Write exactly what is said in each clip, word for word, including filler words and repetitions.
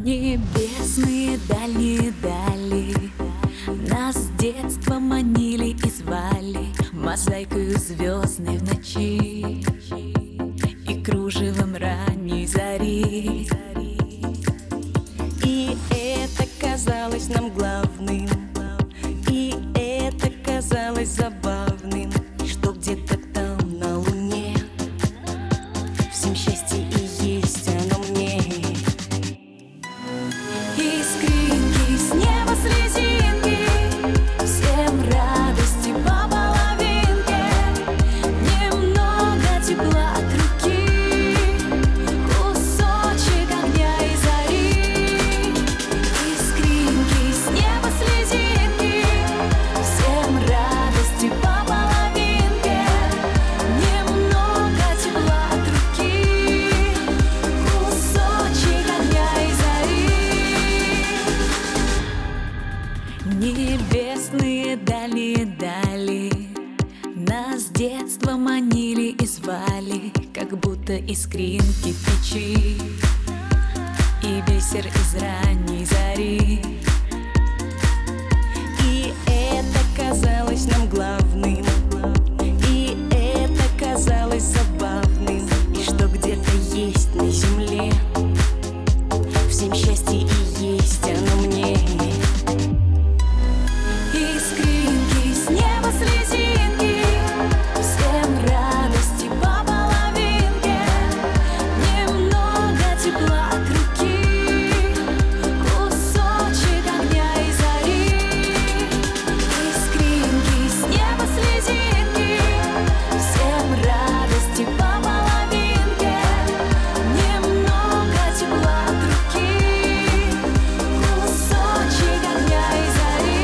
Небесные дальние дали нас с детства манили и звали мозаикою звездной в ночи и кружевом ранней зари. И это казалось нам главным, и это казалось забавным, что где-то там на луне всем счастье и есть оно мне. Искринки с неба, слезинки, всем радости по половинке, немного тепла от руки, кусочек огня и зари. Искринки с неба, слезинки, всем радости по половинке, немного тепла от руки, кусочек огня и зари. Небесные дальние дали нас с детства манили и звали, как будто искринки в печи и бисер из ранней зари. И это казалось нам главным, и это казалось забавным, и что где-то есть на земле всем счастье и есть оно мне. Искринки с неба, слезинки, всем радости по половинке, немного тепла от руки, кусочек огня и зари. Искринки с неба, слезинки, всем радости по половинке, немного тепла от руки, кусочек огня и зари.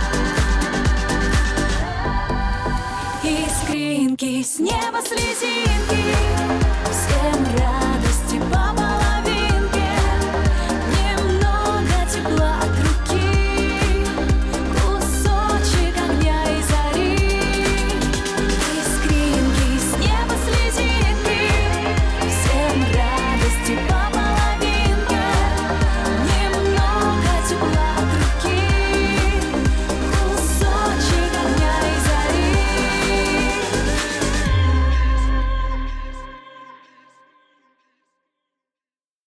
Искринки с неба, слезинки,